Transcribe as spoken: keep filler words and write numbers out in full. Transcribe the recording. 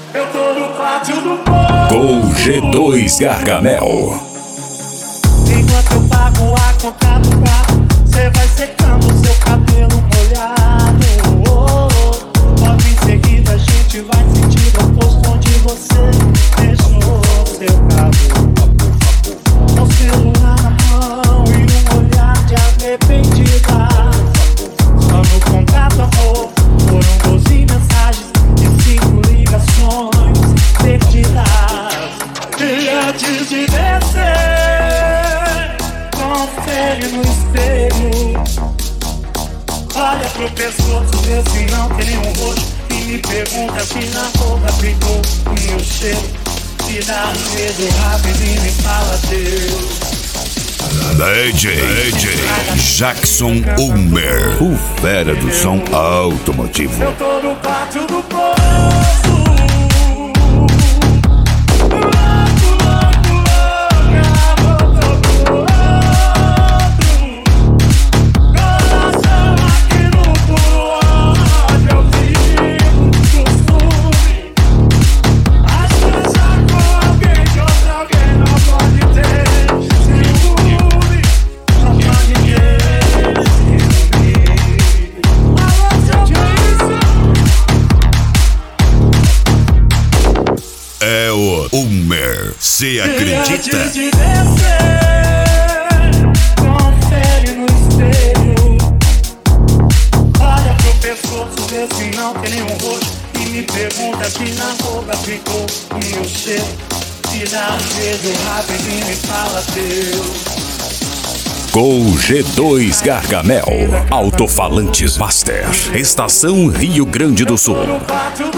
Eu tô no pátio do povo. Com G dois Gargamel. Enquanto eu pago a conta do carro, cê vai secando seu cabelo molhado. Oh, oh. Logo em seguida a gente vai sentir o oposto onde você deixou seu carro. Com celular na mão e um olhar de arrependida. Só no contato, amor, foram doze mensagens e cinco ligações perdidas. E antes de descer, confere no espelho. Olha pro pescoço, vê se não tem nenhum roxo. E me pergunta se na roupa ficou o meu cheiro. Se dá um beijo rapidinho e fala Deus. D J, D J Jackson Ulmer, o fera do som automotivo. Eu tô no pátio do poço. É o Ulmer, cê acredita? Antes de descer, confere no espelho. Olha pro pescoço, vê se não tem nenhum roxo. E me pergunta se na roupa ficou o meu cheiro. Se dá um beijo rapidinho e fala Deus. Com G dois Gargamel, Alto-Falantes Master, Estação Rio Grande do Sul. No pátio